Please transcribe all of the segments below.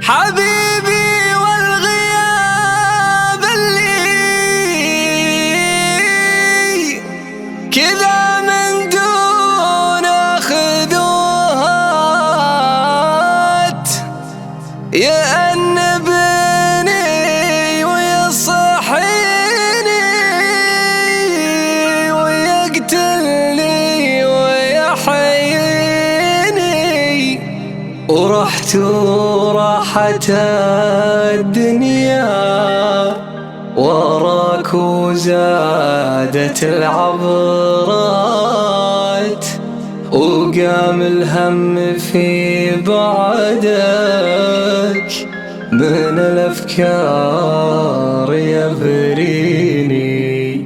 حبيبي والغياب اللي كذا من دون أخذوهات يأنبني ويصحيني ويقتلني ويحييني، ورحت وراحت الدنيا وراك وزادت العبرات، وقام الهم في بعدك من الأفكار يبريني.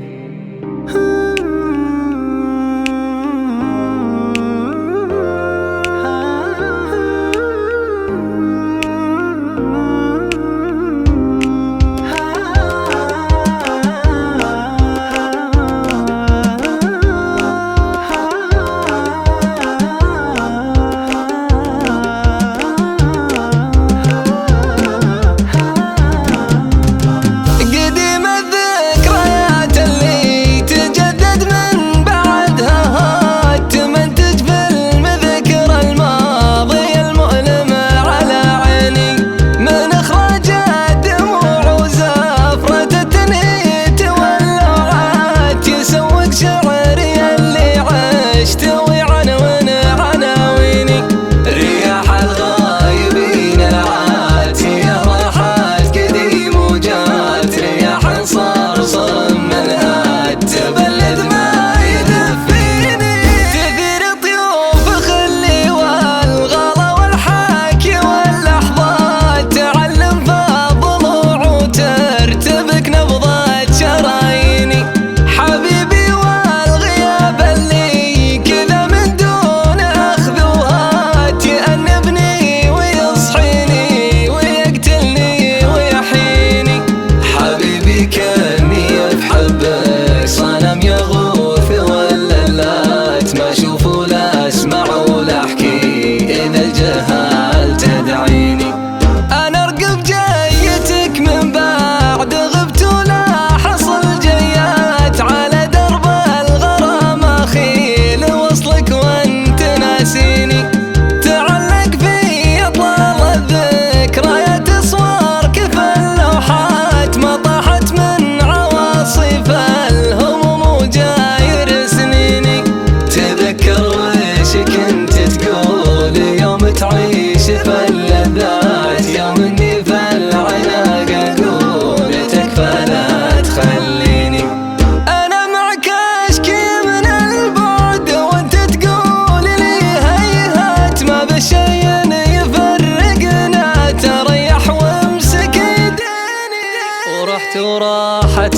وراحت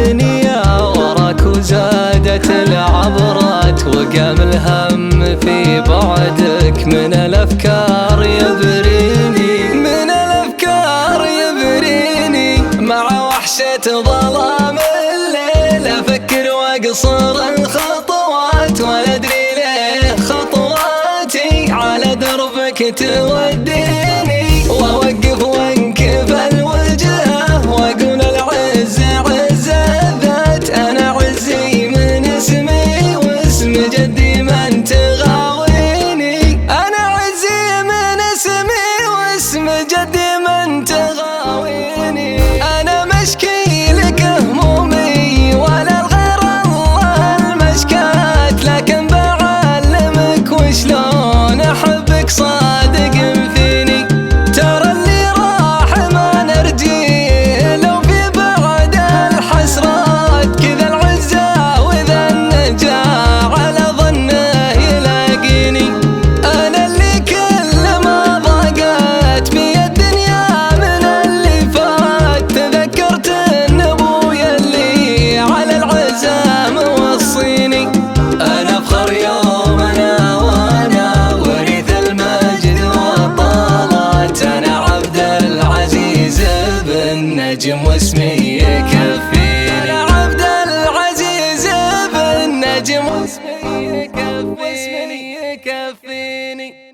الدنيا وراك وزادت العبرات، وقام الهم في بعدك من الأفكار يبريني، من الأفكار يبريني. مع وحشة ظلام الليل أفكر وأقصر الخطوات، ولا أدري ليه خطواتي على دربك توديني، وأوقف وانكف الوجه وأقول العز عز الذات. أنا عزي من اسمي واسم جدي من تغاويني، أنا عزي من اسمي واسم جدي من تغاويني. أنا مشكي لك همومي ولا الغير الله المشكات، لكن بعلمك وشلون أحبك صادق فيني. ترى اللي راح ما نرجيه لو في بعد الحسرات، كذا العزة وذا النجاة على ظنه يلاقيني. أنا اللي كل ما ضاقت بي الدنيا من اللي فات، تذكرت ان ابويا اللي على العزة موصيني. أنا أفخر يوم أنا وأنا ورث المجد والطلات، أنا عبد العزيز بن نجم واسمي يكفيني، أنا عبد العزيز بن نجم واسمي يكفيني.